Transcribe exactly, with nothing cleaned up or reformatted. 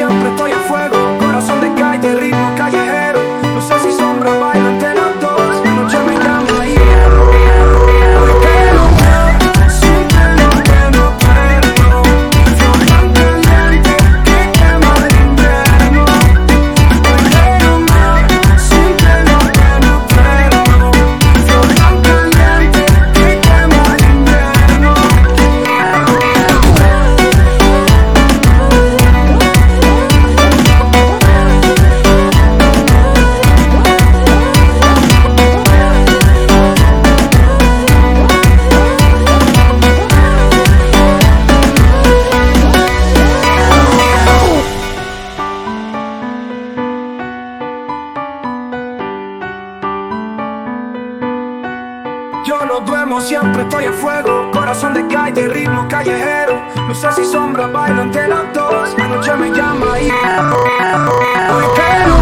siempre estoy a fuego. Corazón de calle, ritmo callejero. No sé si sombra baila entre las dos. La noche me llama y hoy quiero más, siempre lo que no pierdo. Flor tan caliente que quema el invierno. Hoy quiero más, siempre lo que no pierdo. Flor tan caliente que quema el invierno. Yo no duermo, siempre estoy a fuego. Corazón de calle, ritmo callejero. No sé si sombra baila entre las dos. La noche me llama y hoy quiero